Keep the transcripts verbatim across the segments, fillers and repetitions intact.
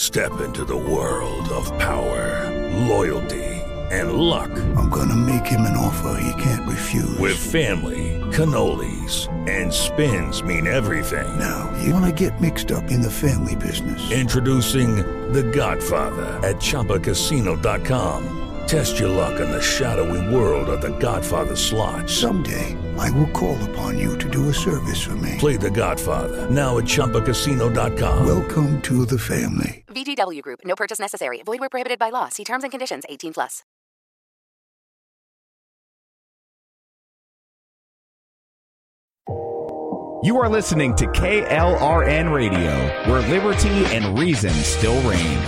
Step into the world of power, loyalty, and luck. I'm gonna make him an offer he can't refuse. With family, cannolis, and spins mean everything. Now, you wanna get mixed up in the family business. Introducing The Godfather at Chumba Casino dot com. Test your luck in the shadowy world of The Godfather slot. Someday, I will call upon you to do a service for me. Play The Godfather, now at Chumba Casino dot com. Welcome to the family. V G W Group. No purchase necessary. Void where prohibited by law. See terms and conditions. eighteen plus. You are listening to K L R N Radio, where liberty and reason still reign.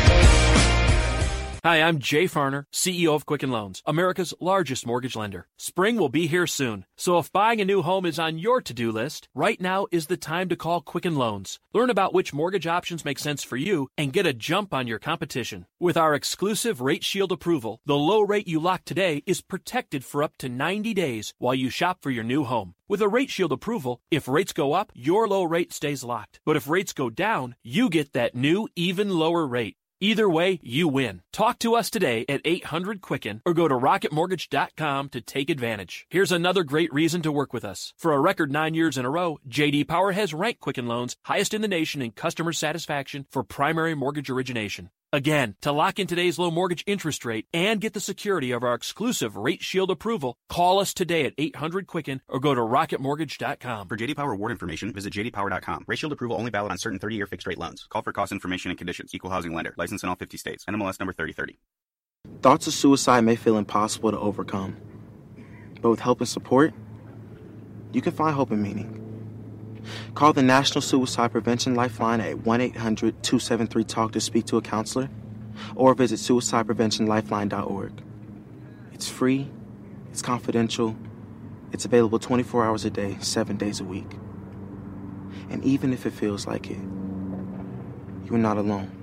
Hi, I'm Jay Farner, C E O of Quicken Loans, America's largest mortgage lender. Spring will be here soon, so if buying a new home is on your to-do list, right now is the time to call Quicken Loans. Learn about which mortgage options make sense for you and get a jump on your competition. With our exclusive Rate Shield approval, the low rate you lock today is protected for up to ninety days while you shop for your new home. With a Rate Shield approval, if rates go up, your low rate stays locked. But if rates go down, you get that new, even lower rate. Either way, you win. Talk to us today at eight hundred Quicken or go to rocket mortgage dot com to take advantage. Here's another great reason to work with us. For a record nine years in a row, J D Power has ranked Quicken Loans highest in the nation in customer satisfaction for primary mortgage origination. Again, to lock in today's low mortgage interest rate and get the security of our exclusive Rate Shield approval, call us today at eight hundred Quicken or go to rocket mortgage dot com. For J D Power award information, visit j d power dot com. Rate Shield approval only valid on certain thirty-year fixed-rate loans. Call for cost information and conditions. Equal housing lender. License in all fifty states. N M L S number thirty thirty. Thoughts of suicide may feel impossible to overcome. But with help and support, you can find hope and meaning. Call the National Suicide Prevention Lifeline at one eight hundred two seven three talk to speak to a counselor, or visit suicide prevention lifeline dot org. It's free, it's confidential, it's available twenty-four hours a day, seven days a week. And even if it feels like it, you're not alone.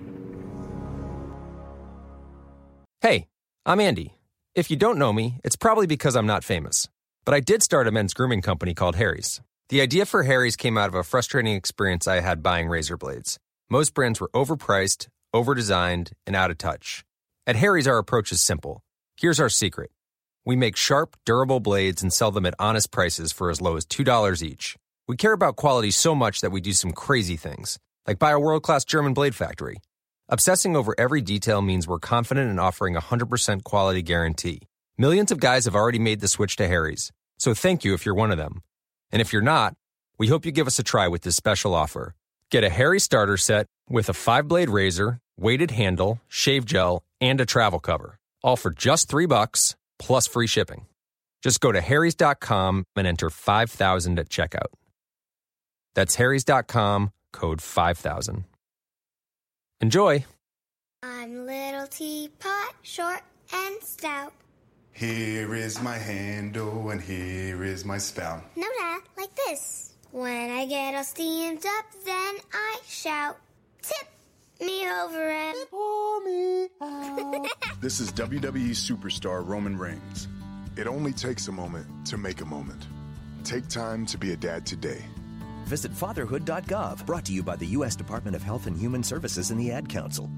Hey, I'm Andy. If you don't know me, it's probably because I'm not famous. But I did start a men's grooming company called Harry's. The idea for Harry's came out of a frustrating experience I had buying razor blades. Most brands were overpriced, overdesigned, and out of touch. At Harry's, our approach is simple. Here's our secret. We make sharp, durable blades and sell them at honest prices for as low as two dollars each. We care about quality so much that we do some crazy things, like buy a world-class German blade factory. Obsessing over every detail means we're confident in offering a one hundred percent quality guarantee. Millions of guys have already made the switch to Harry's, so thank you if you're one of them. And if you're not, we hope you give us a try with this special offer. Get a Harry starter set with a five-blade razor, weighted handle, shave gel, and a travel cover. All for just three bucks, plus free shipping. Just go to harrys dot com and enter five thousand at checkout. That's harrys dot com, code five thousand. Enjoy! I'm little teapot, short and stout. Here is my handle and here is my spout. No, Dad, like this. When I get all steamed up, then I shout, tip me over and pour me out. This is W W E superstar Roman Reigns. It only takes a moment to make a moment. Take time to be a dad today. Visit fatherhood dot gov, brought to you by the U S Department of Health and Human Services and the Ad Council.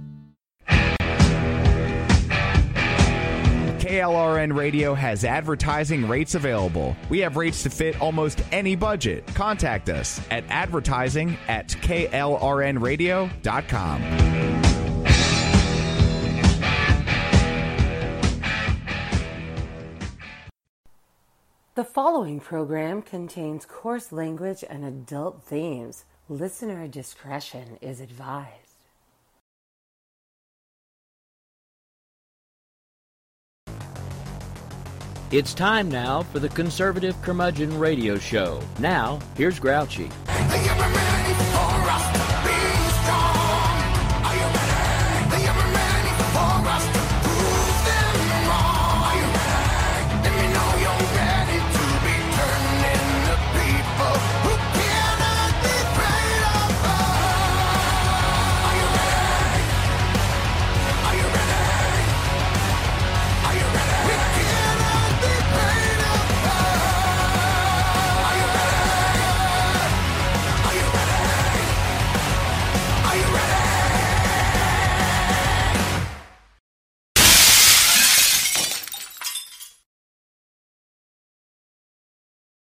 K L R N Radio has advertising rates available. We have rates to fit almost any budget. Contact us at advertising at K L R N radio dot com. The following program contains coarse language and adult themes. Listener discretion is advised. It's time now for the Conservative Curmudgeon Radio Show. Now, here's Grouchy. Are you ready?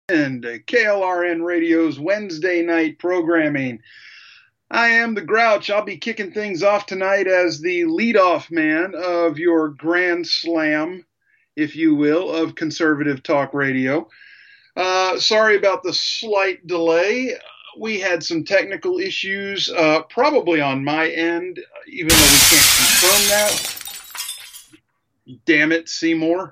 to K L R N Radio's Wednesday night programming. I am the Grouch. I'll be kicking things off tonight as the leadoff man of your Grand Slam, if you will, of conservative talk radio. Uh, sorry about the slight delay. We had some technical issues, uh, probably on my end, even though we can't confirm that. Damn it, Seymour.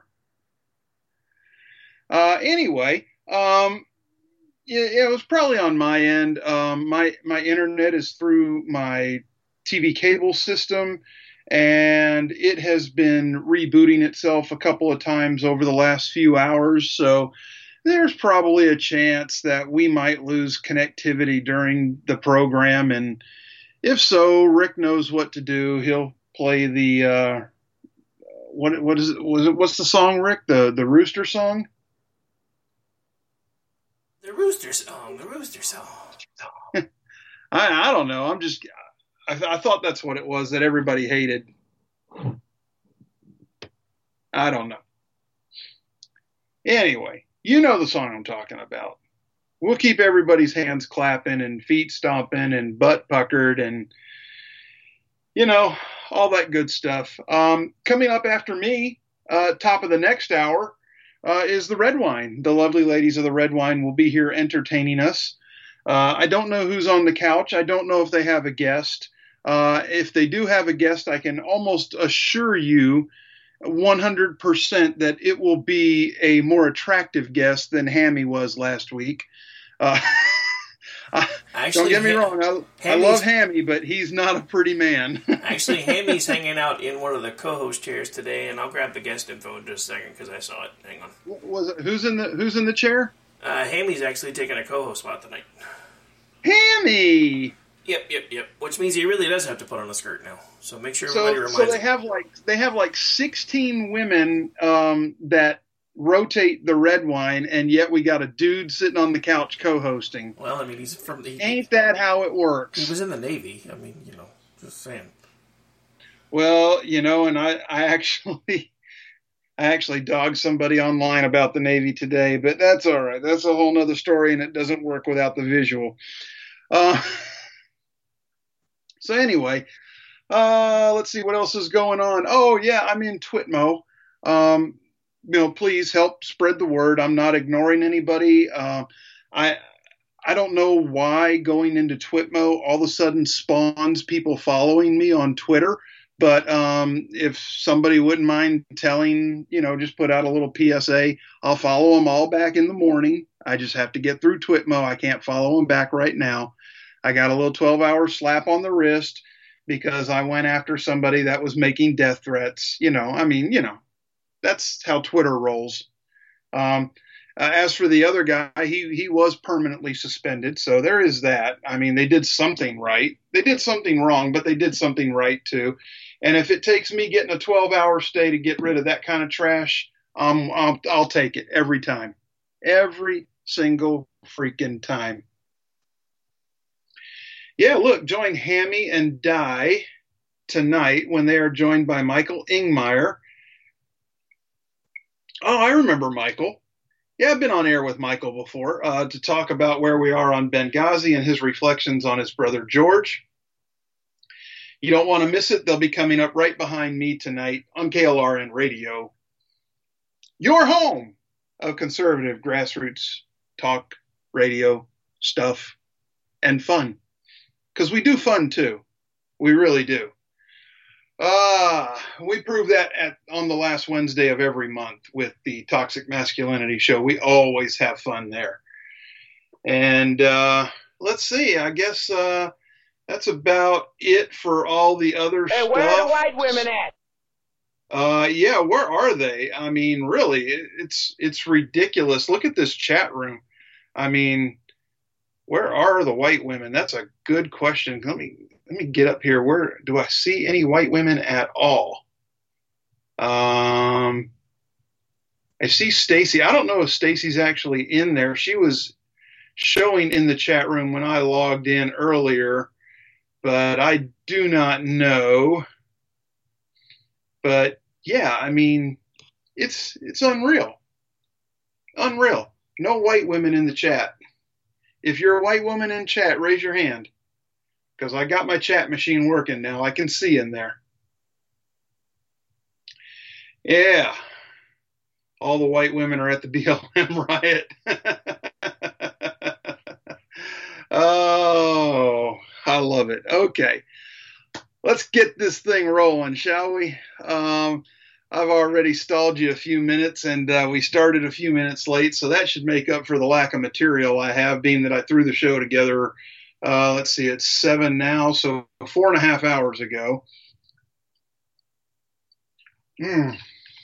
Uh, anyway, um, yeah, it was probably on my end. Um, my my internet is through my T V cable system, and it has been rebooting itself a couple of times over the last few hours. So there's probably a chance that we might lose connectivity during the program, and if so, Rick knows what to do. He'll play the uh, what what is it? Was it what's the song, Rick? The the Rooster song. The Rooster Song, the Rooster Song. I, I don't know. I'm just, I, I thought that's what it was that everybody hated. I don't know. Anyway, you know the song I'm talking about. We'll keep everybody's hands clapping and feet stomping and butt puckered and, you know, all that good stuff. Um, coming up after me, uh, top of the next hour, Uh, is the Red Wine. The lovely ladies of the Red Wine will be here entertaining us. Uh, I don't know who's on the couch. I don't know if they have a guest. Uh, if they do have a guest, I can almost assure you one hundred percent that it will be a more attractive guest than Hammy was last week. Uh, I, Actually, don't get me ha- wrong. I, I love Hammy, but he's not a pretty man. Actually, Hammy's hanging out in one of the co-host chairs today, and I'll grab the guest info in just a second because I saw it. Hang on. What was it? Who's in the Who's in the chair? Uh, Hammy's actually taking a co-host spot tonight. Hammy. Yep, yep, yep. Which means he really does have to put on a skirt now. So make sure So, everybody reminds so they him. have like they have like sixteen women um, that rotate the Red Wine, and yet we got a dude sitting on the couch co-hosting. Well, I mean, he's from the... Ain't that how it works? He was in the Navy. I mean, you know, just saying. Well, you know, and I, I actually, I actually dogged somebody online about the Navy today, but that's all right. That's a whole nother story, and it doesn't work without the visual. Uh, so anyway, uh, let's see what else is going on. Oh yeah, I'm in Twitmo. Um, you know, please help spread the word. I'm not ignoring anybody. Uh, I I don't know why going into Twitmo all of a sudden spawns people following me on Twitter. But um, if somebody wouldn't mind telling, you know, just put out a little P S A, I'll follow them all back in the morning. I just have to get through Twitmo. I can't follow them back right now. I got a little twelve-hour slap on the wrist because I went after somebody that was making death threats. You know, I mean, you know. That's how Twitter rolls. Um, uh, as for the other guy, he he was permanently suspended, so there is that. I mean, they did something right. They did something wrong, but they did something right too. And if it takes me getting a twelve-hour stay to get rid of that kind of trash, um, I'll, I'll take it every time. Every single freaking time. Yeah, look, join Hammy and Di tonight when they are joined by Michael Ingmeyer. Oh, I remember Michael. Yeah, I've been on air with Michael before uh, to talk about where we are on Benghazi and his reflections on his brother George. You don't want to miss it. They'll be coming up right behind me tonight on K L R N Radio, your home of conservative grassroots talk, radio, stuff, and fun. Because we do fun, too. We really do. Ah, uh, we prove that at on the last Wednesday of every month with the Toxic Masculinity Show. We always have fun there. And uh, let's see, I guess uh, that's about it for all the other hey, stuff. Where are the white women at? Uh, yeah, where are they? I mean, really, it, it's it's ridiculous. Look at this chat room. I mean, where are the white women? That's a good question. Let me let me get up here. Where do I see any white women at all? Um, I see Stacy. I don't know if Stacy's actually in there. She was showing in the chat room when I logged in earlier, but I do not know. But yeah, I mean, it's it's unreal, unreal. No white women in the chat. If you're a white woman in chat, raise your hand, because I got my chat machine working now. I can see in there. Yeah. All the white women are at the B L M riot. Oh, I love it. Okay. Let's get this thing rolling, shall we? Um, I've already stalled you a few minutes, and uh, we started a few minutes late, so that should make up for the lack of material I have, being that I threw the show together. Uh, let's see, it's seven now, so four and a half hours ago. Mm.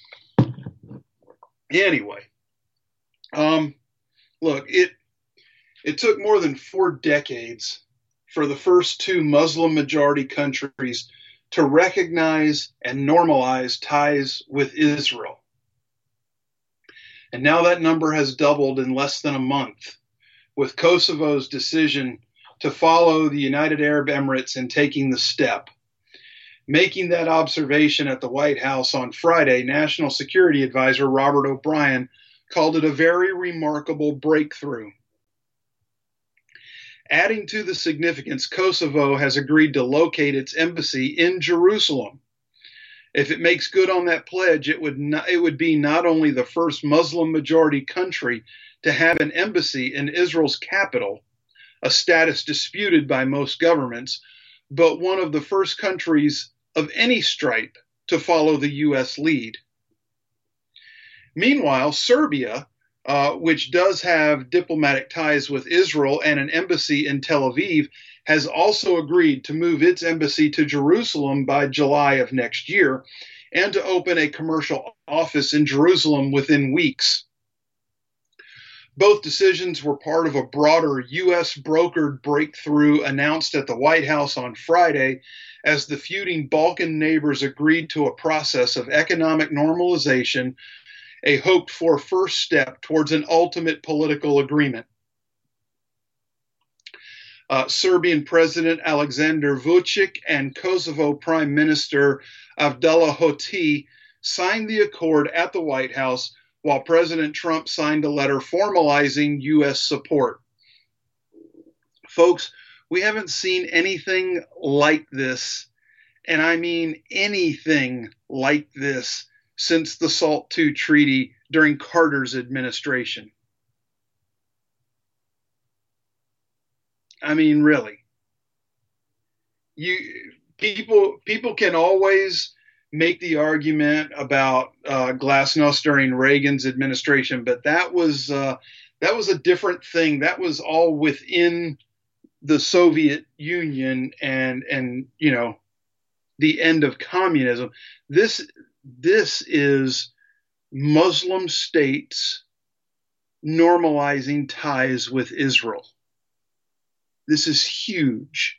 Anyway, um, look, it it took more than four decades for the first two Muslim-majority countries to recognize and normalize ties with Israel. And now that number has doubled in less than a month, with Kosovo's decision to follow the United Arab Emirates in taking the step. Making that observation at the White House on Friday, National Security Advisor Robert O'Brien called it a very remarkable breakthrough. Adding to the significance, Kosovo has agreed to locate its embassy in Jerusalem. If it makes good on that pledge, it would not, it would be not only the first Muslim-majority country to have an embassy in Israel's capital, a status disputed by most governments, but one of the first countries of any stripe to follow the U S lead. Meanwhile, Serbia, uh, which does have diplomatic ties with Israel and an embassy in Tel Aviv, has also agreed to move its embassy to Jerusalem by July of next year and to open a commercial office in Jerusalem within weeks. Both decisions were part of a broader U S brokered breakthrough announced at the White House on Friday as the feuding Balkan neighbors agreed to a process of economic normalization, a hoped-for first step towards an ultimate political agreement. Uh, Serbian President Aleksandar Vučić and Kosovo Prime Minister Abdullah Hoti signed the accord at the White House, while President Trump signed a letter formalizing U S support. Folks, we haven't seen anything like this, and I mean anything like this, since the SALT two treaty during Carter's administration. I mean, really. You people people can always make the argument about uh, glasnost during Reagan's administration, but that was uh, that was a different thing. That was all within the Soviet Union and and you know the end of communism. This this is Muslim states normalizing ties with Israel. This is huge.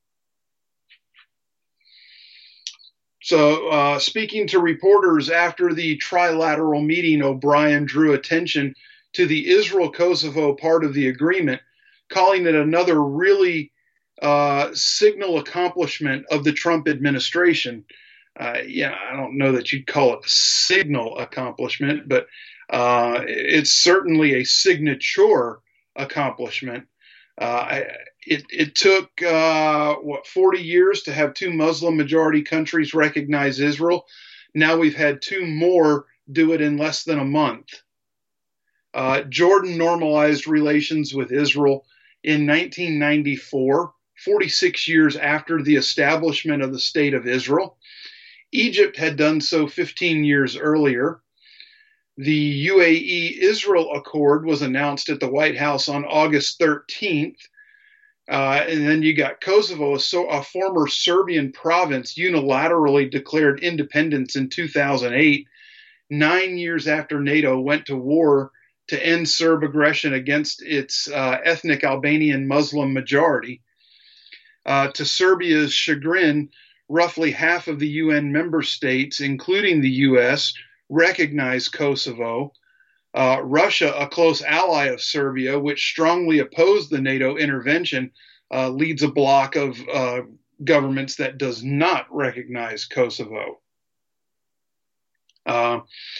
So, uh, speaking to reporters after the trilateral meeting, O'Brien drew attention to the Israel-Kosovo part of the agreement, calling it another really uh, signal accomplishment of the Trump administration. Uh, yeah, I don't know that you'd call it a signal accomplishment, but uh, it's certainly a signature accomplishment. Uh, it, it took, uh, what, forty years to have two Muslim-majority countries recognize Israel. Now we've had two more do it in less than a month. Uh, Jordan normalized relations with Israel in nineteen ninety-four, forty-six years after the establishment of the State of Israel. Egypt had done so fifteen years earlier. The U A E-Israel Accord was announced at the White House on August thirteenth. Uh, and then you got Kosovo, a, so, a former Serbian province, unilaterally declared independence in two thousand eight, nine years after NATO went to war to end Serb aggression against its uh, ethnic Albanian Muslim majority. Uh, to Serbia's chagrin, roughly half of the U N member states, including the U S, recognize Kosovo. Uh, Russia, a close ally of Serbia, which strongly opposed the NATO intervention, uh, leads a bloc of uh, governments that does not recognize Kosovo. Uh,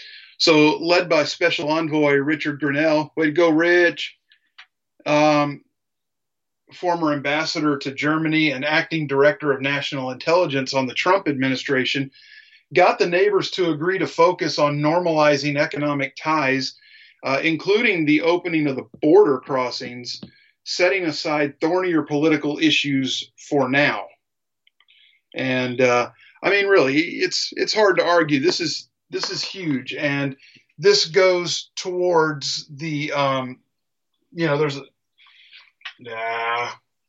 So led by Special Envoy Richard Grenell, way to go, Rich, um, former ambassador to Germany and acting director of national intelligence on the Trump administration, got the neighbors to agree to focus on normalizing economic ties, uh, including the opening of the border crossings, setting aside thornier political issues for now. And uh, I mean, really, it's it's hard to argue. This is this is huge, and this goes towards the um, you know, there's a nah.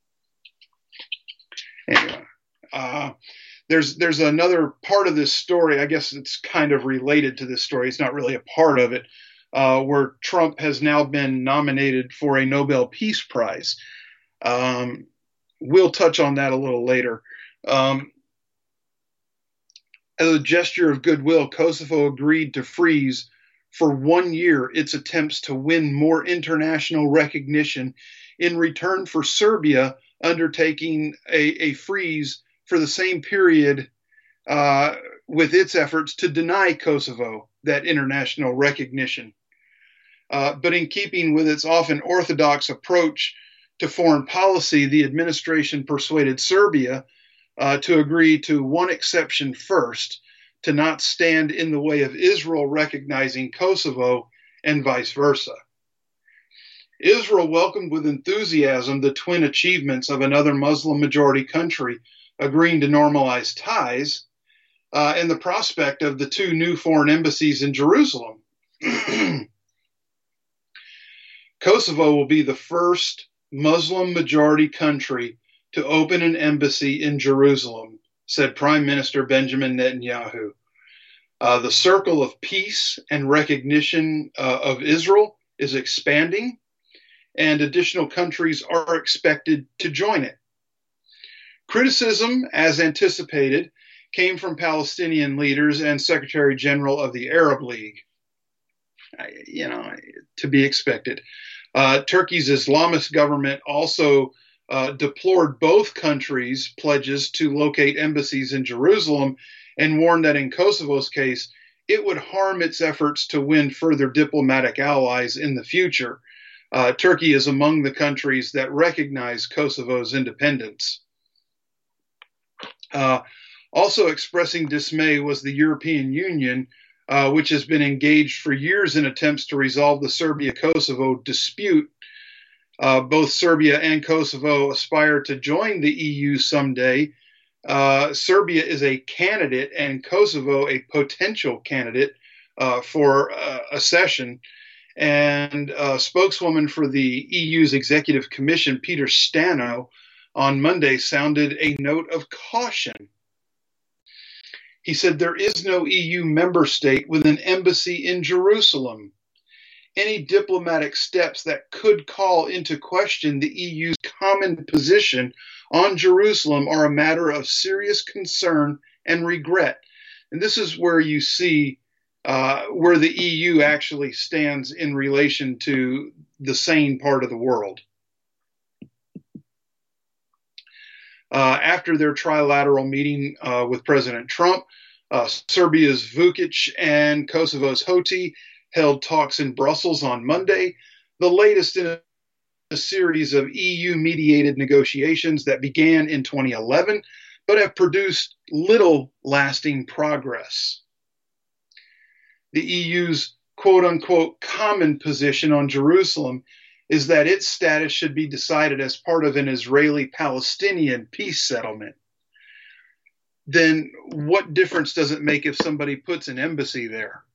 Anyway, uh, there's there's another part of this story. I guess it's kind of related to this story. It's not really a part of it, uh, where Trump has now been nominated for a Nobel Peace Prize. Um, we'll touch on that a little later. Um, as a gesture of goodwill, Kosovo agreed to freeze for one year its attempts to win more international recognition in return for Serbia undertaking a, a freeze for the same period uh, with its efforts to deny Kosovo that international recognition. Uh, but in keeping with its often orthodox approach to foreign policy, the administration persuaded Serbia uh, to agree to one exception first, to not stand in the way of Israel recognizing Kosovo and vice versa. Israel welcomed with enthusiasm the twin achievements of another Muslim-majority country agreeing to normalize ties uh, and the prospect of the two new foreign embassies in Jerusalem. Kosovo will be the first Muslim-majority country to open an embassy in Jerusalem, said Prime Minister Benjamin Netanyahu. Uh, the circle of peace and recognition uh, of Israel is expanding, and additional countries are expected to join it. Criticism, as anticipated, came from Palestinian leaders and Secretary General of the Arab League. You know, to be expected. Uh, Turkey's Islamist government also uh, deplored both countries' pledges to locate embassies in Jerusalem and warned that in Kosovo's case, it would harm its efforts to win further diplomatic allies in the future. Uh, Turkey is among the countries that recognize Kosovo's independence. Uh, also expressing dismay was the European Union, uh, which has been engaged for years in attempts to resolve the Serbia-Kosovo dispute. Uh, both Serbia and Kosovo aspire to join the E U someday. Uh, Serbia is a candidate and Kosovo a potential candidate uh, for uh, accession. And a spokeswoman for the E U's Executive Commission, Peter Stano, on Monday sounded a note of caution. He said there is no E U member state with an embassy in Jerusalem. Any diplomatic steps that could call into question the E U's common position on Jerusalem are a matter of serious concern and regret. And this is where you see uh, where the E U actually stands in relation to the sane part of the world. Uh, after their trilateral meeting uh, with President Trump, uh, Serbia's Vučić and Kosovo's Hoti held talks in Brussels on Monday, the latest in a series of E U-mediated negotiations that began in twenty eleven, but have produced little lasting progress. The E U's quote-unquote common position on Jerusalem is that its status should be decided as part of an Israeli-Palestinian peace settlement. Then what difference does it make if somebody puts an embassy there?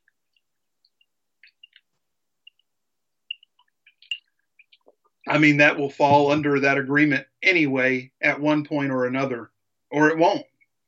I mean, that will fall under that agreement anyway at one point or another, or it won't.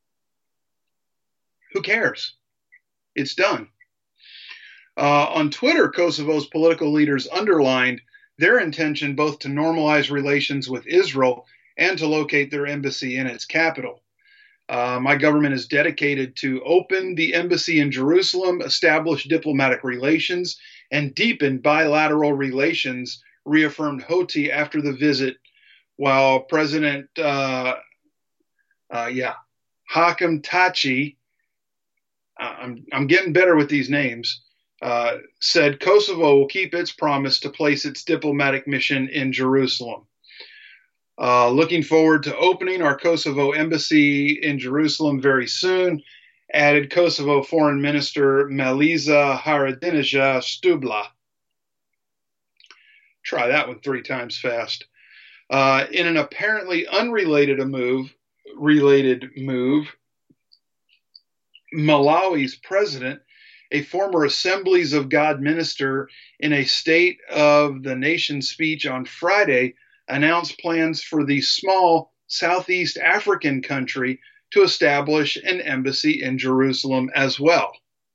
Who cares? It's done. Uh, on Twitter, Kosovo's political leaders underlined their intention both to normalize relations with Israel and to locate their embassy in its capital. Uh, my government is dedicated to open the embassy in Jerusalem, establish diplomatic relations, and deepen bilateral relations, reaffirmed Hoti after the visit, while President, uh, uh, yeah, Hakem Tachi, uh, I'm, I'm getting better with these names, uh, said Kosovo will keep its promise to place its diplomatic mission in Jerusalem. Uh, looking forward to opening our Kosovo embassy in Jerusalem very soon, added Kosovo Foreign Minister Maliza Haradinaj Stubla. Try that one three times fast. Uh, in an apparently unrelated a move, related move, Malawi's president, a former Assemblies of God minister, in a State of the Nation speech on Friday, announced plans for the small Southeast African country to establish an embassy in Jerusalem as well.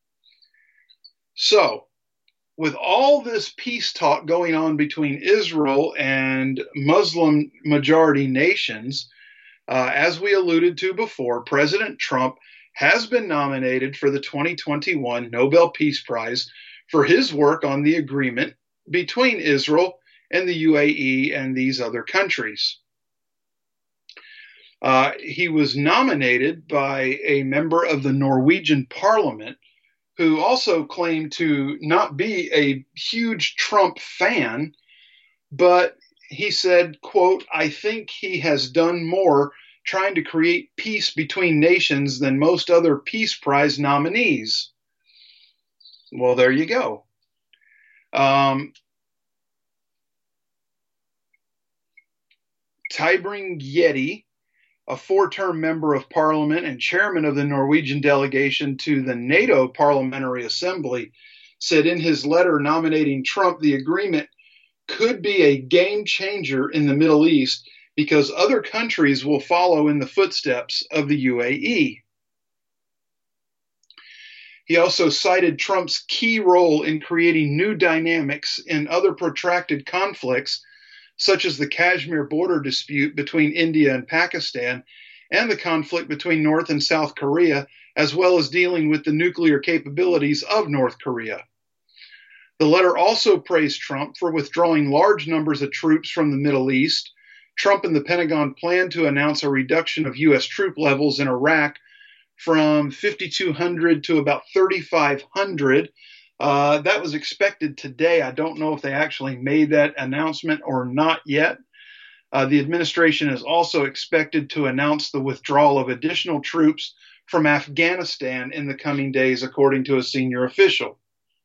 So, with all this peace talk going on between Israel and Muslim majority nations, uh, as we alluded to before, President Trump has been nominated for the twenty twenty-one Nobel Peace Prize for his work on the agreement between Israel and the U A E and these other countries. Uh, he was nominated by a member of the Norwegian parliament who also claimed to not be a huge Trump fan, but he said, quote, "I think he has done more trying to create peace between nations than most other Peace Prize nominees." Well, there you go. Um, Tybring-Gjedde, a four-term member of parliament and chairman of the Norwegian delegation to the NATO Parliamentary Assembly, said in his letter nominating Trump, the agreement could be a game changer in the Middle East because other countries will follow in the footsteps of the U A E. He also cited Trump's key role in creating new dynamics in other protracted conflicts, such as the Kashmir border dispute between India and Pakistan, and the conflict between North and South Korea, as well as dealing with the nuclear capabilities of North Korea. The letter also praised Trump for withdrawing large numbers of troops from the Middle East. Trump and the Pentagon plan to announce a reduction of U S troop levels in Iraq from fifty-two hundred to about thirty-five hundred. Uh, that was expected today. I don't know if they actually made that announcement or not yet. Uh, the administration is also expected to announce the withdrawal of additional troops from Afghanistan in the coming days, according to a senior official.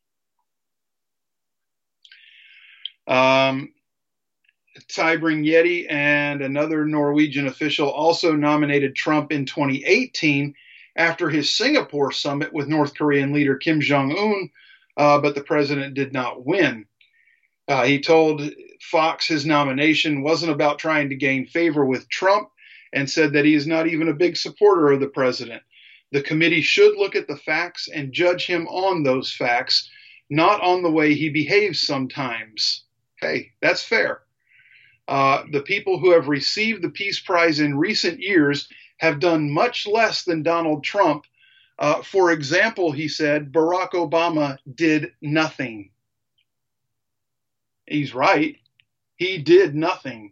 Um, Tybring-Gjedde and another Norwegian official also nominated Trump in twenty eighteen after his Singapore summit with North Korean leader Kim Jong-un, uh, but the president did not win. Uh, he told Fox his nomination wasn't about trying to gain favor with Trump and said that he is not even a big supporter of the president. The committee should look at the facts and judge him on those facts, not on the way he behaves sometimes. Hey, that's fair. Uh, the people who have received the Peace Prize in recent years have done much less than Donald Trump. Uh, for example, he said, Barack Obama did nothing. He's right. He did nothing.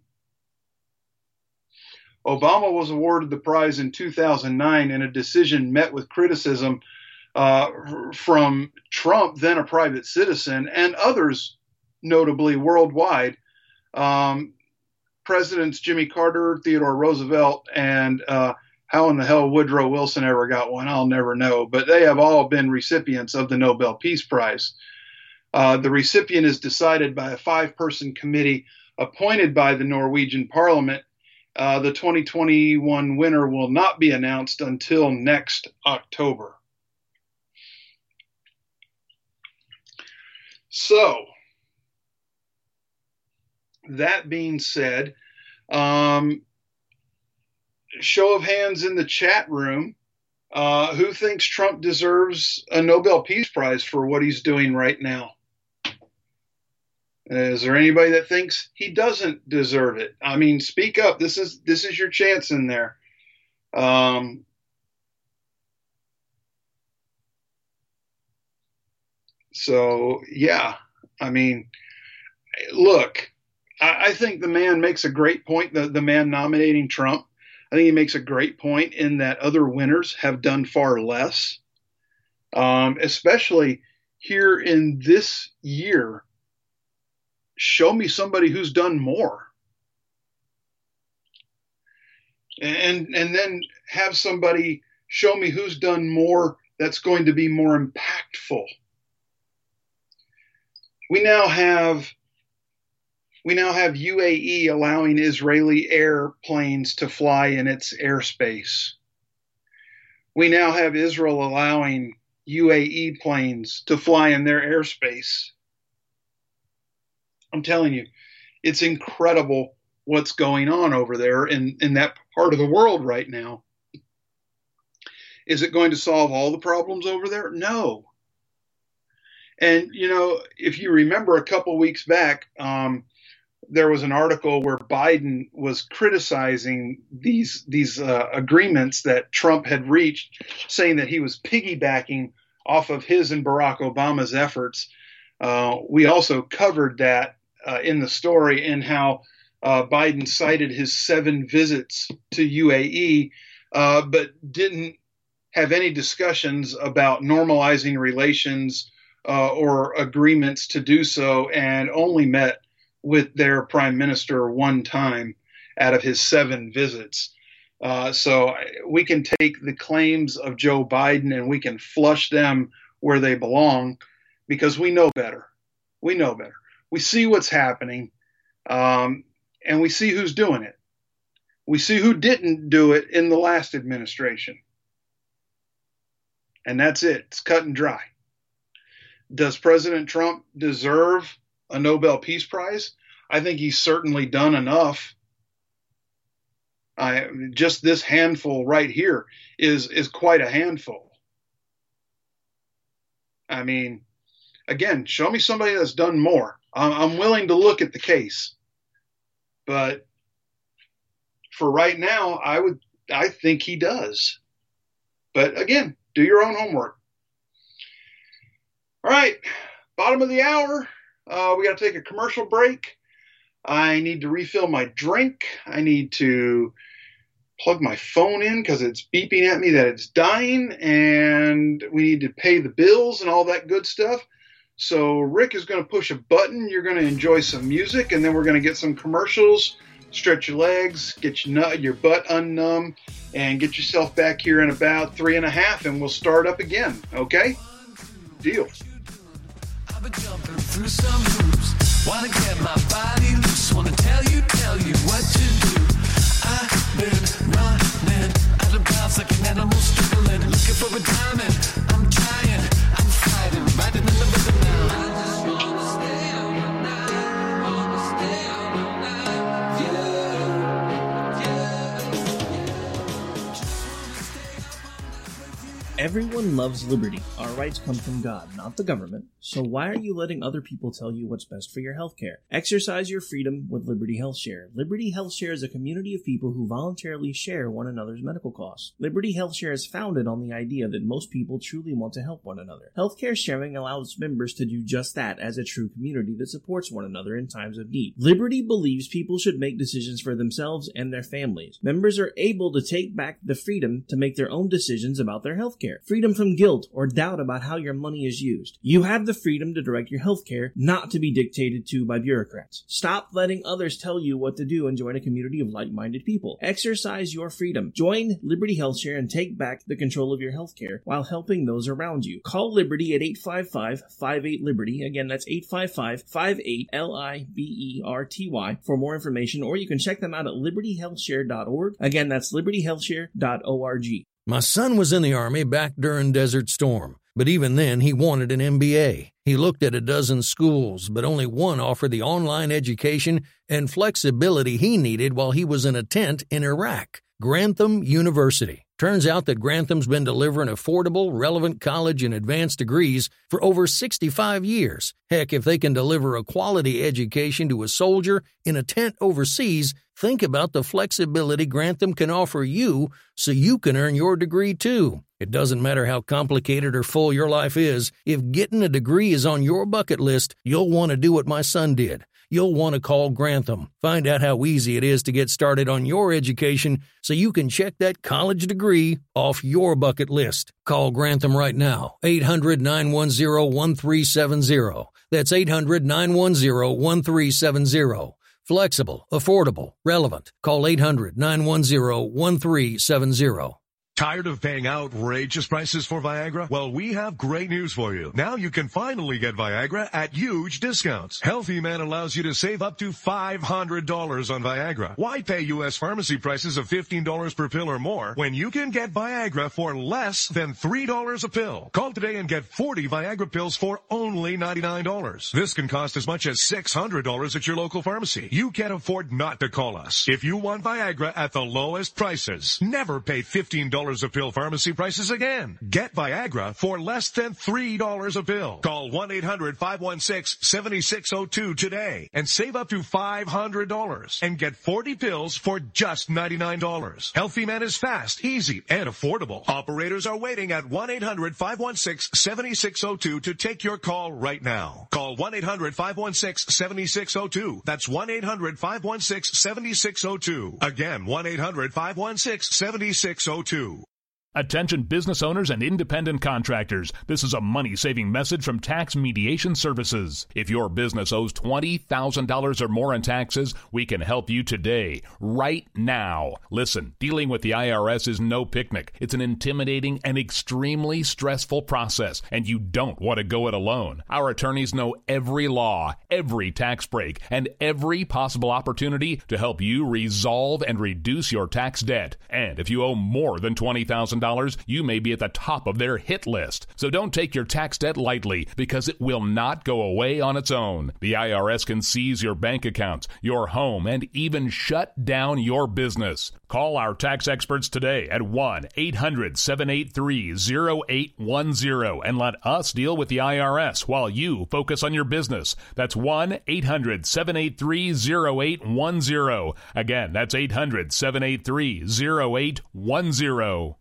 Obama was awarded the prize in two thousand nine in a decision met with criticism uh, from Trump, then a private citizen, and others, notably worldwide. Um, Presidents Jimmy Carter, Theodore Roosevelt, and uh, how in the hell Woodrow Wilson ever got one, I'll never know. But they have all been recipients of the Nobel Peace Prize. Uh, the recipient is decided by a five-person committee appointed by the Norwegian Parliament. Uh, the twenty twenty-one winner will not be announced until next October. So, that being said, um, show of hands in the chat room, uh, who thinks Trump deserves a Nobel Peace Prize for what he's doing right now? Is there anybody that thinks he doesn't deserve it? I mean, speak up. This is this is your chance in there. Um, so, yeah, I mean, look, I, I think the man makes a great point, the, the man nominating Trump. I think he makes a great point in that other winners have done far less, um, especially here in this year, show me somebody who's done more. And, and then have somebody show me who's done more that's going to be more impactful. We now have we now have U A E allowing Israeli airplanes to fly in its airspace. We now have Israel allowing U A E planes to fly in their airspace. I'm telling you, it's incredible what's going on over there in, in that part of the world right now. Is it going to solve all the problems over there? No. And, you know, if you remember a couple weeks back, um, there was an article where Biden was criticizing these these uh, agreements that Trump had reached, saying that he was piggybacking off of his and Barack Obama's efforts. Uh, we also covered that uh, in the story, and how uh, Biden cited his seven visits to U A E, uh, but didn't have any discussions about normalizing relations uh, or agreements to do so, and only met with their prime minister one time out of his seven visits. Uh, so we can take the claims of Joe Biden and we can flush them where they belong, because we know better. We know better. We see what's happening, um, and we see who's doing it. We see who didn't do it in the last administration. And that's it. It's cut and dry. Does President Trump deserve a Nobel Peace Prize? I think he's certainly done enough. I, just this handful right here is, is quite a handful. I mean, again, show me somebody that's done more. I'm, I'm willing to look at the case. But for right now, I would, I think he does. But again, do your own homework. All right, bottom of the hour. Uh, we got to take a commercial break. I need to refill my drink. I need to plug my phone in because it's beeping at me that it's dying. And we need to pay the bills and all that good stuff. So Rick is going to push a button. You're going to enjoy some music, and then we're going to get some commercials. Stretch your legs, get your, nut, your butt unnumb, and get yourself back here in about three and a half, and we'll start up again. Okay? Deal. I've been jumping through some hoops. Wanna get my body loose. Wanna tell you, tell you what to do. I've been running out of bounds like an animal struggling. Looking for a diamond. I'm trying. I'm fighting. Riding in the rhythm now. I just wanna stay on night. Wanna stay on night. Yeah. Yeah. Everyone loves liberty. Our rights come from God, not the government. So why are you letting other people tell you what's best for your healthcare? Exercise your freedom with Liberty Health Share. Liberty Health Share is a community of people who voluntarily share one another's medical costs. Liberty Health Share is founded on the idea that most people truly want to help one another. Healthcare sharing allows members to do just that as a true community that supports one another in times of need. Liberty believes people should make decisions for themselves and their families. Members are able to take back the freedom to make their own decisions about their healthcare. Freedom from guilt or doubt about how your money is used. You have the freedom to direct your healthcare, not to be dictated to by bureaucrats. Stop letting others tell you what to do and join a community of like-minded people. Exercise your freedom. Join Liberty Health Share and take back the control of your healthcare while helping those around you. Call Liberty at eight five five, five eight, Liberty. Again, that's eight five five, five eight, L I B E R T Y for more information, or you can check them out at liberty health share dot org. Again, that's liberty health share dot org. My son was in the Army back during Desert Storm, but even then he wanted an M B A. He looked at a dozen schools, but only one offered the online education and flexibility he needed while he was in a tent in Iraq. Grantham University. Turns out that Grantham's been delivering affordable, relevant college and advanced degrees for over sixty-five years. Heck, if they can deliver a quality education to a soldier in a tent overseas, think about the flexibility Grantham can offer you so you can earn your degree too. It doesn't matter how complicated or full your life is, if getting a degree is on your bucket list, you'll want to do what my son did. you'll want to call Grantham. Find out how easy it is to get started on your education so you can check that college degree off your bucket list. Call Grantham right now, eight hundred, nine one zero, one three seven zero. That's eight hundred, nine one zero, one three seven zero. Flexible, affordable, relevant. Call eight hundred, nine one zero, one three seven zero. Tired of paying outrageous prices for Viagra? Well, we have great news for you. Now you can finally get Viagra at huge discounts. Healthy Man allows you to save up to five hundred dollars on Viagra. Why pay U S pharmacy prices of fifteen dollars per pill or more when you can get Viagra for less than three dollars a pill? Call today and get forty Viagra pills for only ninety-nine dollars. This can cost as much as six hundred dollars at your local pharmacy. You can't afford not to call us. If you want Viagra at the lowest prices, never pay fifteen dollars a pill pharmacy prices again. Get Viagra for less than three dollars a pill. Call one eight hundred, five one six, seven six zero two today and save up to five hundred dollars and get forty pills for just ninety-nine dollars. Healthy Man is fast, easy, and affordable. Operators are waiting at one eight hundred, five one six, seven six zero two to take your call right now. Call one eight hundred, five one six, seven six zero two. That's one eight hundred, five one six, seven six zero two. Again, one eight hundred, five one six, seven six zero two. Attention business owners and independent contractors. This is a money-saving message from Tax Mediation Services. If your business owes twenty thousand dollars or more in taxes, we can help you today, right now. Listen, dealing with the I R S is no picnic. It's an intimidating and extremely stressful process, and you don't want to go it alone. Our attorneys know every law, every tax break, and every possible opportunity to help you resolve and reduce your tax debt. And if you owe more than twenty thousand dollars, you may be at the top of their hit list. So don't take your tax debt lightly, because it will not go away on its own. The I R S can seize your bank accounts, your home, and even shut down your business. Call our tax experts today at one eight hundred, seven eight three, zero eight one zero and let us deal with the I R S while you focus on your business. That's one eight hundred, seven eight three, zero eight one zero. Again, that's eight hundred, seven eight three, zero eight one zero.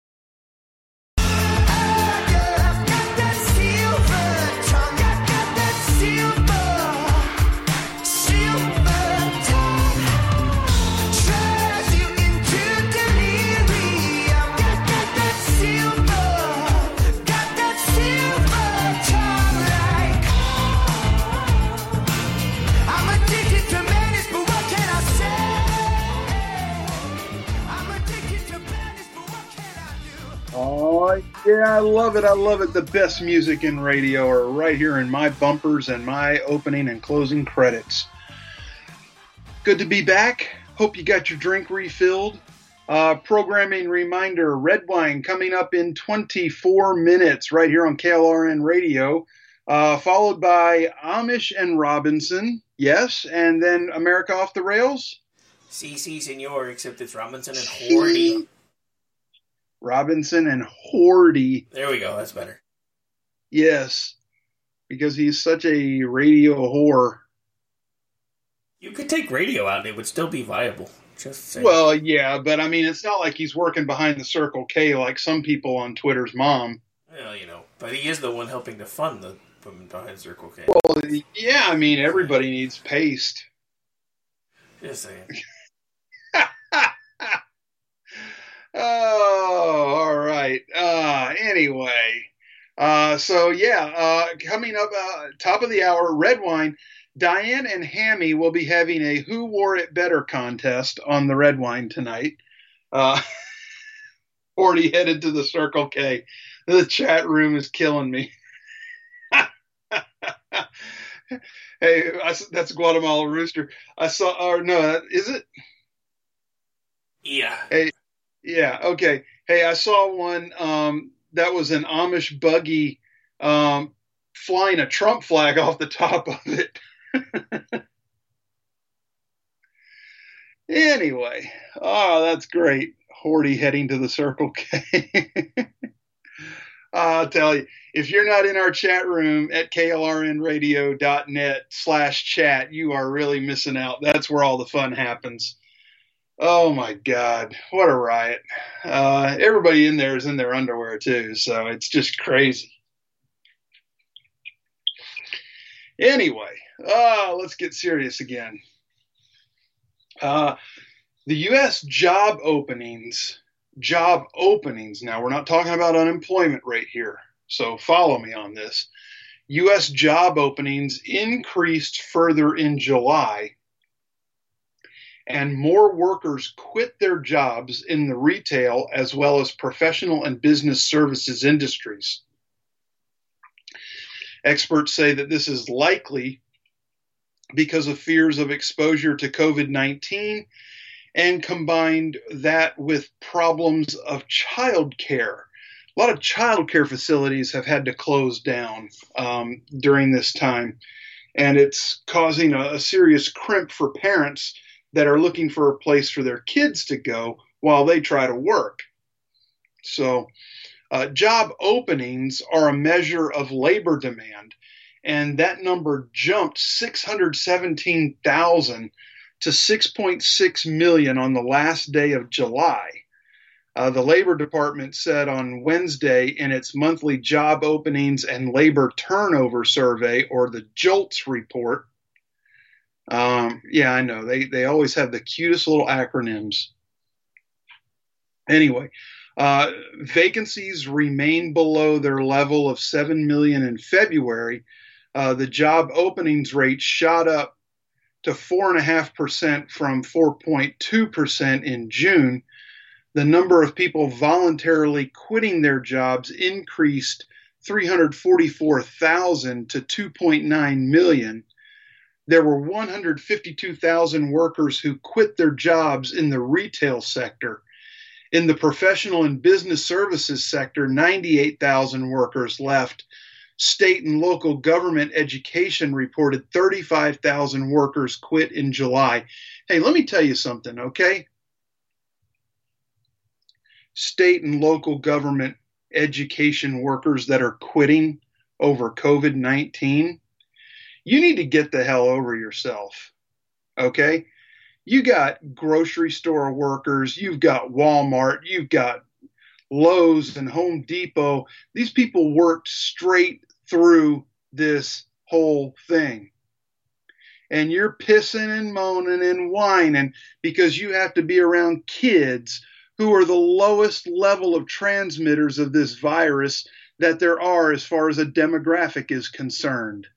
Oh, yeah, I love it. I love it. The best music in radio are right here in my bumpers and my opening and closing credits. Good to be back. Hope you got your drink refilled. Uh, programming reminder, Red Wine coming up in twenty-four minutes right here on K L R N Radio, uh, followed by Amish and Robinson. Yes, and then America Off the Rails. Si, si, senor, except it's Robinson and Horty. Robinson and Horty. There we go. That's better. Yes, because he's such a radio whore. You could take radio out and it would still be viable. Just saying. Well, yeah, but I mean, it's not like he's working behind the Circle K like some people on Twitter's mom. Well, you know, but he is the one helping to fund the women behind Circle K. Well, yeah, I mean, everybody needs paste. Just saying. Oh, all right. Uh, anyway, uh, so yeah, uh, coming up, uh, top of the hour, Red Wine. Diane and Hammy will be having a Who Wore It Better contest on the Red Wine tonight. Uh, already headed to the Circle K. The chat room is killing me. Hey, I, that's Guatemala Rooster. I saw, or no, is it? Yeah. Hey. Yeah, okay. Hey, I saw one um, that was an Amish buggy um, flying a Trump flag off the top of it. Anyway, oh, that's great. Horty heading to the Circle K. I'll tell you, if you're not in our chat room at K L R N radio dot net slash chat, you are really missing out. That's where all the fun happens. Oh my God, what a riot. Uh, everybody in there is in their underwear too, so it's just crazy. Anyway, uh, let's get serious again. Uh, the U S job openings, job openings. Now, we're not talking about unemployment rate here, so follow me on this. U S job openings increased further in July, and more workers quit their jobs in the retail as well as professional and business services industries. Experts say that this is likely because of fears of exposure to COVID nineteen, and combined that with problems of child care. A lot of child care facilities have had to close down um, during this time, and it's causing a, a serious crimp for parents that are looking for a place for their kids to go while they try to work. So uh, job openings are a measure of labor demand, and that number jumped six hundred seventeen thousand to six point six million on the last day of July. Uh, the Labor Department said on Wednesday in its monthly job openings and labor turnover survey, or the JOLTS report. Um, yeah, I know. They, they always have the cutest little acronyms. Anyway, uh, vacancies remain below their level of seven million in February. Uh, the job openings rate shot up to four point five percent from four point two percent in June. The number of people voluntarily quitting their jobs increased three hundred forty-four thousand to two point nine million. There were one hundred fifty-two thousand workers who quit their jobs in the retail sector. In the professional and business services sector, ninety-eight thousand workers left. State and local government education reported thirty-five thousand workers quit in July. Hey, let me tell you something, okay? State and local government education workers that are quitting over COVID nineteen, you need to get the hell over yourself, okay? You got grocery store workers, you've got Walmart, you've got Lowe's and Home Depot. These people worked straight through this whole thing. And you're pissing and moaning and whining because you have to be around kids who are the lowest level of transmitters of this virus that there are as far as a demographic is concerned.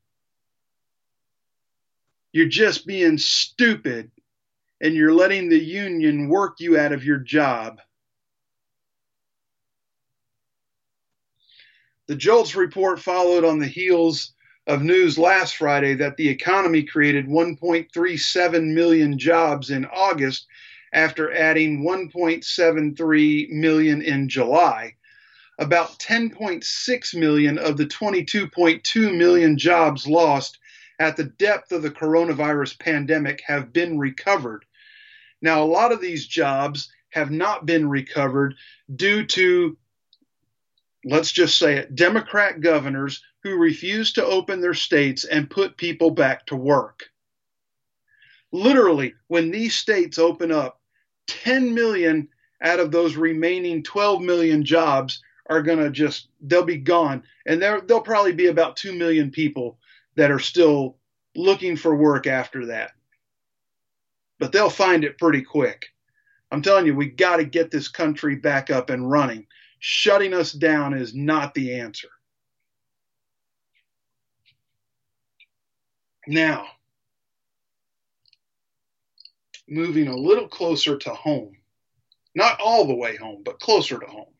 You're just being stupid, and you're letting the union work you out of your job. The JOLTS report followed on the heels of news last Friday that the economy created one point three seven million jobs in August after adding one point seven three million in July. About ten point six million of the twenty-two point two million jobs lost at the depth of the coronavirus pandemic have been recovered. Now, a lot of these jobs have not been recovered due to, let's just say it, Democrat governors who refuse to open their states and put people back to work. Literally, when these states open up, ten million out of those remaining twelve million jobs are going to just, they'll be gone. And there, there'll probably be about two million people that are still looking for work after that. But they'll find it pretty quick. I'm telling you, we got to get this country back up and running. Shutting us down is not the answer. Now, moving a little closer to home. Not all the way home, but closer to home.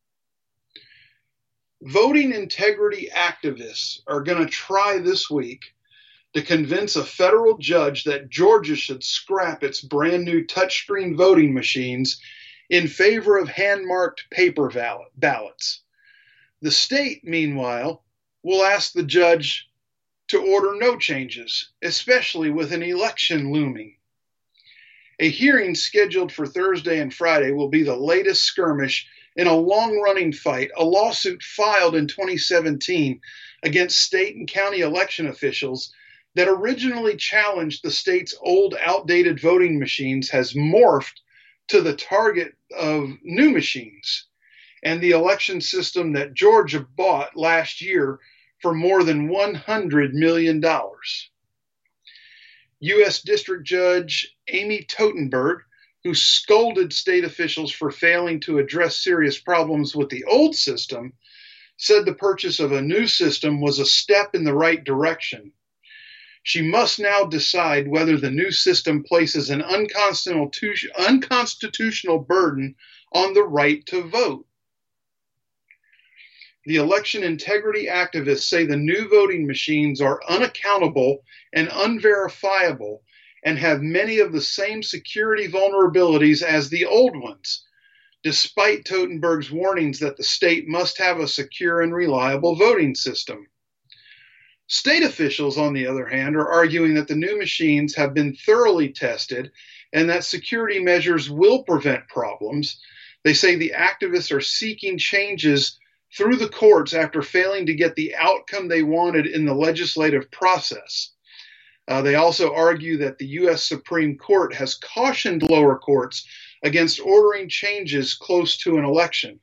Voting integrity activists are going to try this week to convince a federal judge that Georgia should scrap its brand new touchscreen voting machines in favor of hand-marked paper ballots. The state, meanwhile, will ask the judge to order no changes, especially with an election looming. A hearing scheduled for Thursday and Friday will be the latest skirmish in a long-running fight, a lawsuit filed in twenty seventeen against state and county election officials that originally challenged the state's old, outdated voting machines has morphed to the target of new machines and the election system that Georgia bought last year for more than one hundred million dollars. U S District Judge Amy Totenberg, who scolded state officials for failing to address serious problems with the old system, said the purchase of a new system was a step in the right direction. She must now decide whether the new system places an unconstitutional, unconstitutional burden on the right to vote. The election integrity activists say the new voting machines are unaccountable and unverifiable and have many of the same security vulnerabilities as the old ones, despite Totenberg's warnings that the state must have a secure and reliable voting system. State officials, on the other hand, are arguing that the new machines have been thoroughly tested and that security measures will prevent problems. They say the activists are seeking changes through the courts after failing to get the outcome they wanted in the legislative process. Uh, they also argue that the U S Supreme Court has cautioned lower courts against ordering changes close to an election.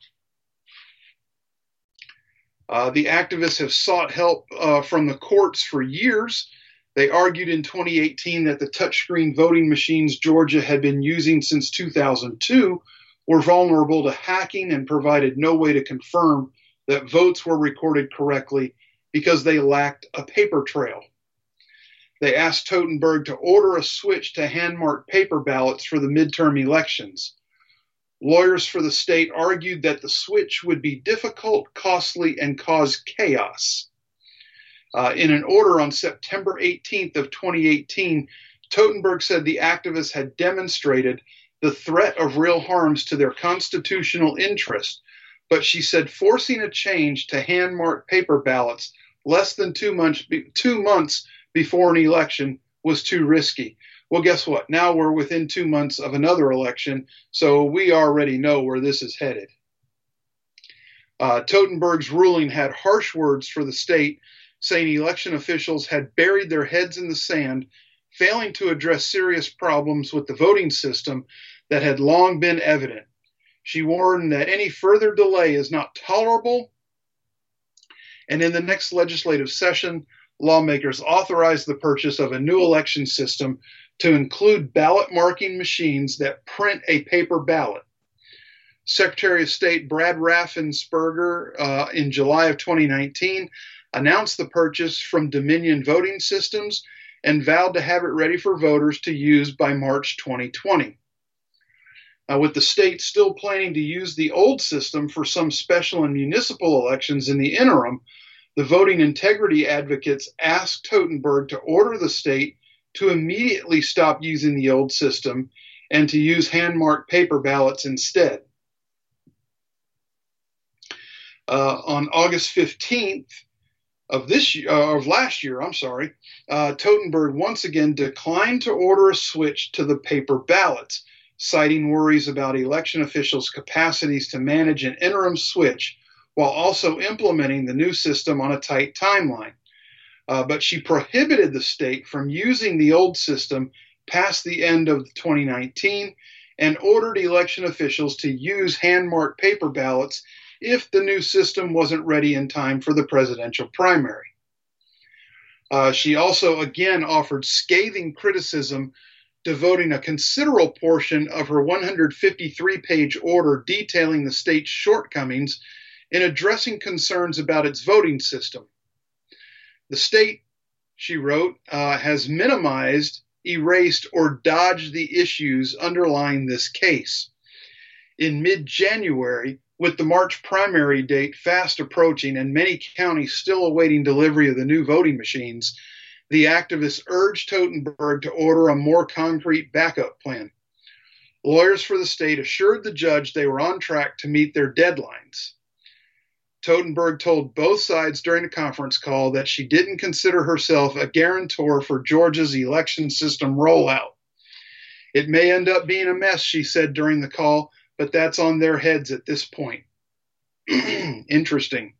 Uh, the activists have sought help uh, from the courts for years. They argued in twenty eighteen that the touchscreen voting machines Georgia had been using since two thousand two were vulnerable to hacking and provided no way to confirm that votes were recorded correctly because they lacked a paper trail. They asked Totenberg to order a switch to hand-marked paper ballots for the midterm elections. Lawyers for the state argued that the switch would be difficult, costly, and cause chaos. Uh, in an order on September eighteenth of twenty eighteen, Totenberg said the activists had demonstrated the threat of real harms to their constitutional interest, but she said forcing a change to hand-marked paper ballots less than two months, two months before an election was too risky. Well, guess what? Now we're within two months of another election, so we already know where this is headed. Uh, Totenberg's ruling had harsh words for the state, saying election officials had buried their heads in the sand, failing to address serious problems with the voting system that had long been evident. She warned that any further delay is not tolerable, and in the next legislative session, lawmakers authorized the purchase of a new election system to include ballot marking machines that print a paper ballot. Secretary of State Brad Raffensperger uh, in July of twenty nineteen announced the purchase from Dominion Voting Systems and vowed to have it ready for voters to use by March twenty twenty. Uh, with the state still planning to use the old system for some special and municipal elections in the interim, the voting integrity advocates asked Totenberg to order the state to immediately stop using the old system and to use hand-marked paper ballots instead. Uh, on August fifteenth of this year, uh, of last year, I'm sorry, uh, Totenberg once again declined to order a switch to the paper ballots, citing worries about election officials' capacities to manage an interim switch while also implementing the new system on a tight timeline. Uh, but she prohibited the state from using the old system past the end of twenty nineteen and ordered election officials to use hand-marked paper ballots if the new system wasn't ready in time for the presidential primary. Uh, she also again offered scathing criticism, devoting a considerable portion of her one hundred fifty-three page order detailing the state's shortcomings in addressing concerns about its voting system. The state, she wrote, uh, has minimized, erased, or dodged the issues underlying this case. In mid-January, with the March primary date fast approaching and many counties still awaiting delivery of the new voting machines, the activists urged Totenberg to order a more concrete backup plan. Lawyers for the state assured the judge they were on track to meet their deadlines. Totenberg told both sides during a conference call that she didn't consider herself a guarantor for Georgia's election system rollout. It may end up being a mess, she said during the call, but that's on their heads at this point. Interesting.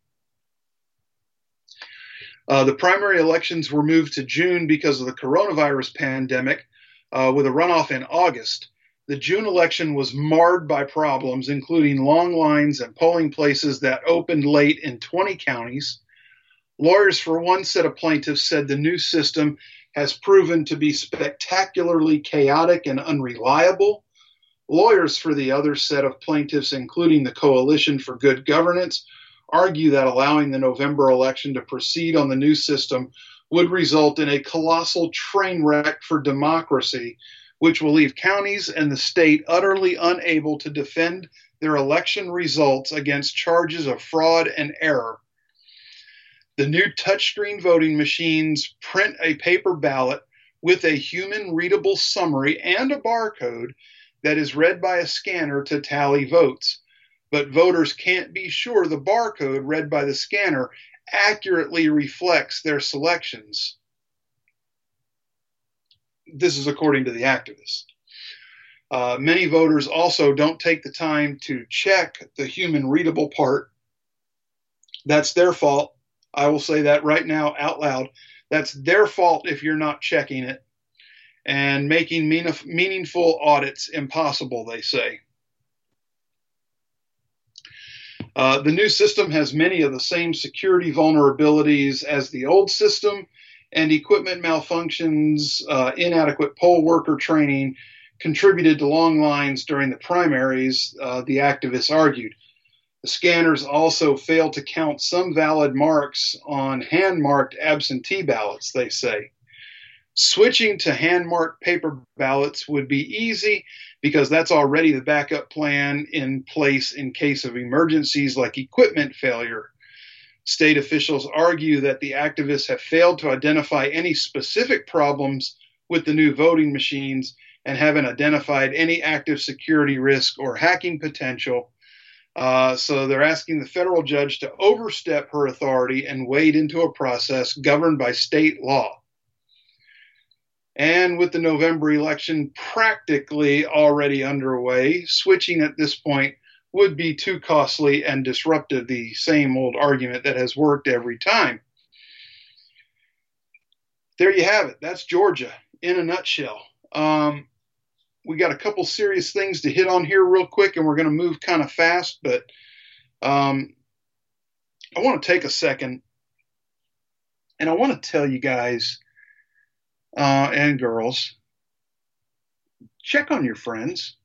Uh, the primary elections were moved to June because of the coronavirus pandemic, uh, with a runoff in August. The June election was marred by problems, including long lines and polling places that opened late in twenty counties. Lawyers for one set of plaintiffs said the new system has proven to be spectacularly chaotic and unreliable. Lawyers for the other set of plaintiffs, including the Coalition for Good Governance, argue that allowing the November election to proceed on the new system would result in a colossal train wreck for democracy, which will leave counties and the state utterly unable to defend their election results against charges of fraud and error. The new touchscreen voting machines print a paper ballot with a human-readable summary and a barcode that is read by a scanner to tally votes. But voters can't be sure the barcode read by the scanner accurately reflects their selections. This is according to the activists. Uh, many voters also don't take the time to check the human-readable part. That's their fault. I will say that right now out loud. That's their fault if you're not checking it, and making mean- meaningful audits impossible, they say. Uh, the new system has many of the same security vulnerabilities as the old system, and equipment malfunctions, uh, inadequate poll worker training contributed to long lines during the primaries, uh, the activists argued. The scanners also failed to count some valid marks on hand-marked absentee ballots, they say. Switching to hand-marked paper ballots would be easy because that's already the backup plan in place in case of emergencies like equipment failure. State officials argue that the activists have failed to identify any specific problems with the new voting machines and haven't identified any active security risk or hacking potential. Uh, so they're asking the federal judge to overstep her authority and wade into a process governed by state law. And with the November election practically already underway, switching at this point would be too costly and disruptive, the same old argument that has worked every time. There you have it. That's Georgia in a nutshell. Um, we got a couple serious things to hit on here real quick, and we're going to move kind of fast, but um, I want to take a second, and I want to tell you guys uh, and girls, check on your friends.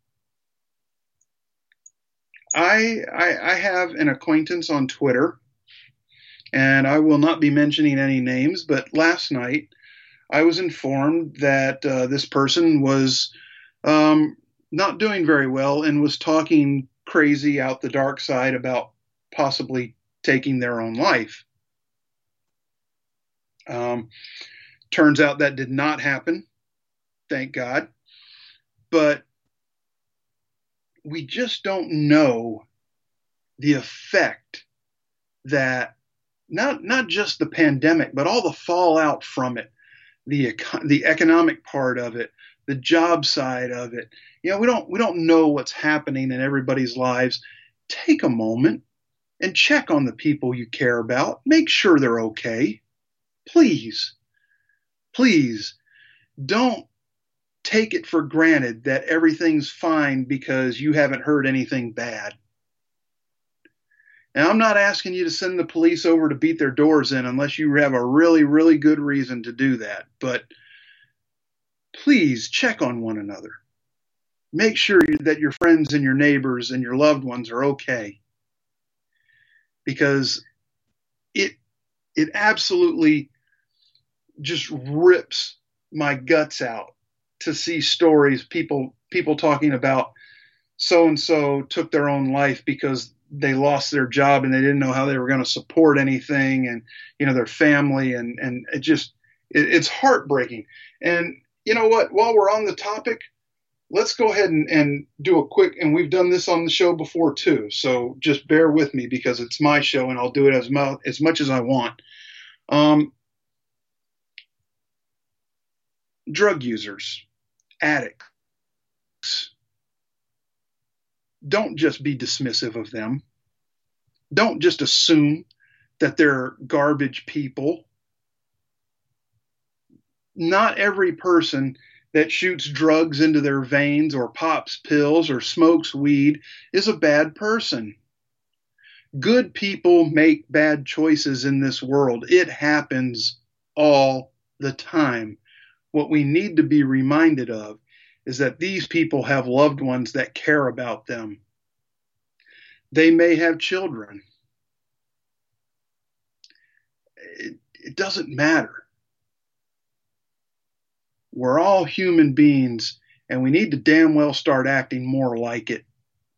I, I I have an acquaintance on Twitter, and I will not be mentioning any names, but last night I was informed that uh, this person was um, not doing very well and was talking crazy out the dark side about possibly taking their own life. Um, turns out that did not happen, thank God. But we just don't know the effect that not not just the pandemic, but all the fallout from it, the the economic part of it, the job side of it. You know, we don't we don't know what's happening in everybody's lives. Take a moment and check on the people you care about. Make sure they're okay. Please, please don't take it for granted that everything's fine because you haven't heard anything bad. Now, I'm not asking you to send the police over to beat their doors in unless you have a really, really good reason to do that. But please check on one another. Make sure that your friends and your neighbors and your loved ones are okay. Because it it absolutely just rips my guts out to see stories, people people talking about so-and-so took their own life because they lost their job and they didn't know how they were going to support anything, and, you know, their family, and, and it just, it, it's heartbreaking. And you know what, while we're on the topic, let's go ahead and, and do a quick, and we've done this on the show before too, so just bear with me because it's my show and I'll do it as, mo- as much as I want. Um, drug users, addicts, don't just be dismissive of them. Don't just assume that they're garbage people. Not every person that shoots drugs into their veins or pops pills or smokes weed is a bad person. Good people make bad choices in this world. It happens all the time. what we need to be reminded of is that these people have loved ones that care about them. They may have children. It, it doesn't matter. We're all human beings, and we need to damn well start acting more like it.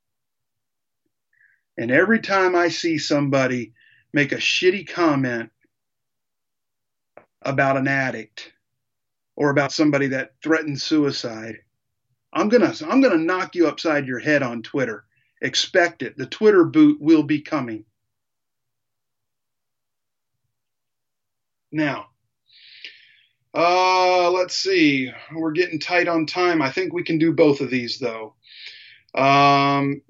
And every time I see somebody make a shitty comment about an addict or about somebody that threatens suicide, I'm gonna I'm gonna knock you upside your head on Twitter. Expect it. The Twitter boot will be coming. Now, uh, let's see. We're getting tight on time. I think we can do both of these, though. Um,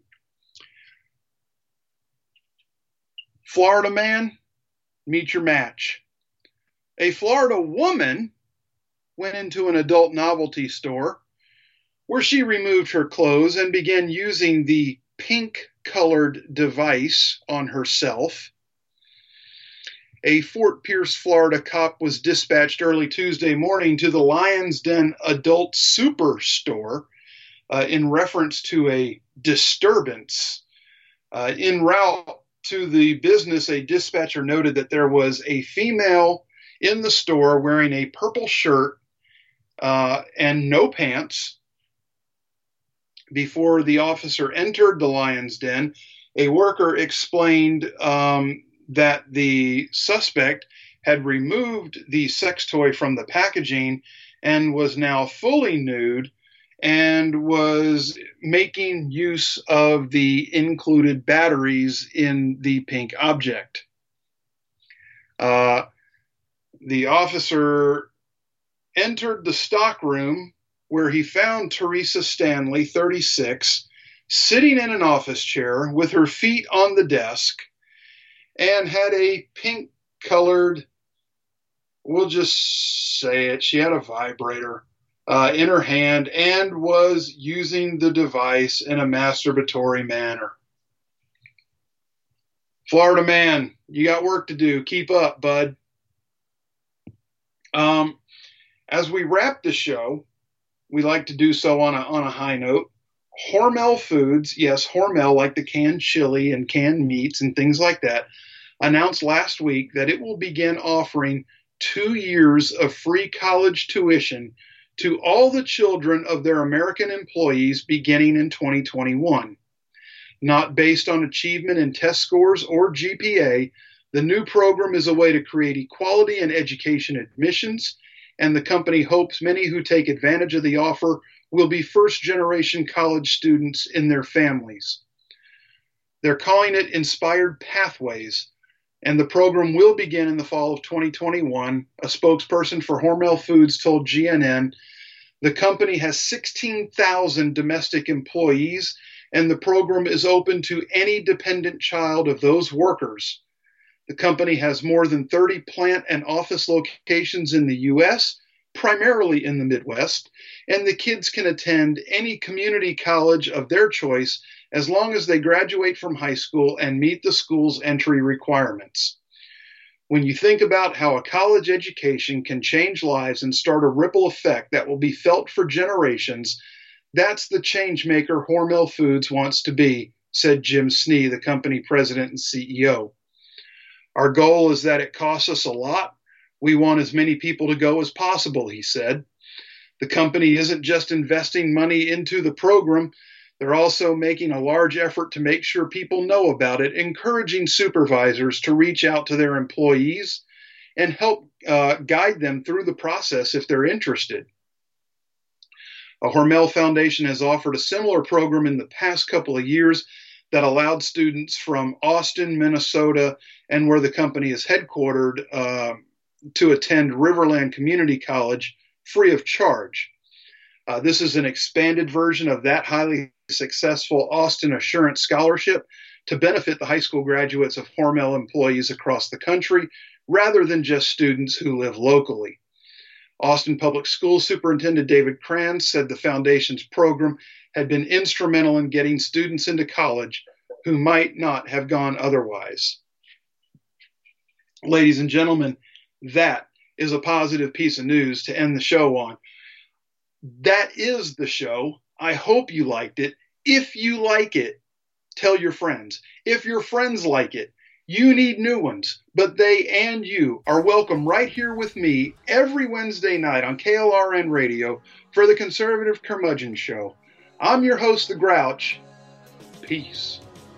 Florida man, meet your match. A Florida woman went into an adult novelty store where she removed her clothes and began using the pink-colored device on herself. A Fort Pierce, Florida cop was dispatched early Tuesday morning to the Lion's Den Adult Superstore uh, in reference to a disturbance. Uh, en route to the business, a dispatcher noted that there was a female in the store wearing a purple shirt uh, and no pants. Before the officer entered the Lion's Den, a worker explained um, that the suspect had removed the sex toy from the packaging and was now fully nude and was making use of the included batteries in the pink object. Uh, the officer entered the stockroom where he found Teresa Stanley, thirty-six, sitting in an office chair with her feet on the desk and had a pink-colored, we'll just say it, she had a vibrator uh, in her hand and was using the device in a masturbatory manner. Florida man, you got work to do. Keep up, bud. Um, as we wrap the show, we like to do so on a on a high note. Hormel Foods, yes, Hormel, like the canned chili and canned meats and things like that, announced last week that it will begin offering two years of free college tuition to all the children of their American employees beginning in twenty twenty-one. Not based on achievement in test scores or G P A, the new program is a way to create equality in education admissions, and the company hopes many who take advantage of the offer will be first-generation college students in their families. They're calling it Inspired Pathways, and the program will begin in the fall of twenty twenty-one. A spokesperson for Hormel Foods told G N N the company has sixteen thousand domestic employees, and the program is open to any dependent child of those workers. The company has more than thirty plant and office locations in the U S, primarily in the Midwest, and the kids can attend any community college of their choice as long as they graduate from high school and meet the school's entry requirements. When you think about how a college education can change lives and start a ripple effect that will be felt for generations, that's the change maker Hormel Foods wants to be, said Jim Snee, the company president and C E O. Our goal is that it costs us a lot. We want as many people to go as possible, he said. The company isn't just investing money into the program. They're also making a large effort to make sure people know about it, encouraging supervisors to reach out to their employees and help uh, guide them through the process if they're interested. A Hormel Foundation has offered a similar program in the past couple of years that allowed students from Austin, Minnesota, and where the company is headquartered uh, to attend Riverland Community College free of charge. Uh, this is an expanded version of that highly successful Austin Assurance Scholarship to benefit the high school graduates of Hormel employees across the country, rather than just students who live locally. Austin Public Schools Superintendent David Kranz said the foundation's program had been instrumental in getting students into college who might not have gone otherwise. Ladies and gentlemen, that is a positive piece of news to end the show on. That is the show. I hope you liked it. If you like it, tell your friends. If your friends like it, you need new ones, but they and you are welcome right here with me every Wednesday night on K L R N Radio for the Conservative Curmudgeon Show. I'm your host, The Grouch. Peace.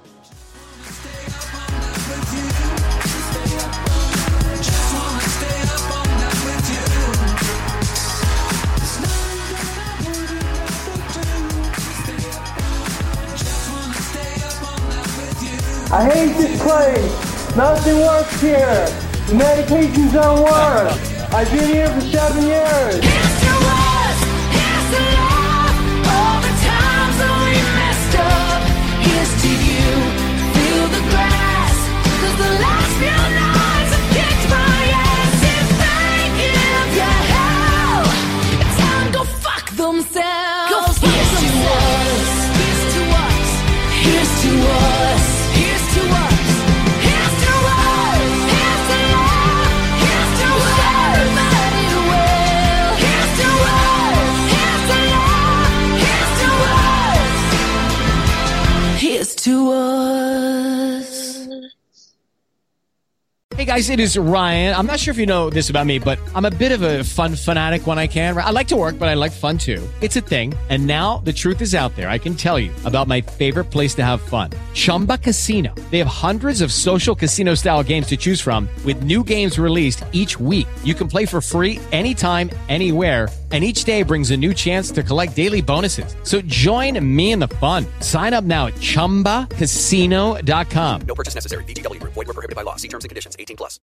I hate this place. Nothing works here. The medications don't work. I've been here for seven years. Here's to us, here's to love, all the times that we messed up. Here's to you, feel the grass, 'cause the last few nights have kicked my ass. If they give you hell, tell them go fuck themselves. Go fuck here's themselves. To us, here's to us, here's to us. Here's to us, here's to us, here's to love, here's to everybody well. Here's to us, here's to love, here's to us, here's to us. Hey guys, it is Ryan. I'm not sure if you know this about me, but I'm a bit of a fun fanatic when I can. I like to work, but I like fun too. It's a thing. And now the truth is out there. I can tell you about my favorite place to have fun. Chumba Casino. They have hundreds of social casino style games to choose from with new games released each week. You can play for free anytime, anywhere. And each day brings a new chance to collect daily bonuses. So join me in the fun. Sign up now at chumba casino dot com. No purchase necessary. V G W Group. Void where prohibited by law. See terms and conditions. eighteen plus.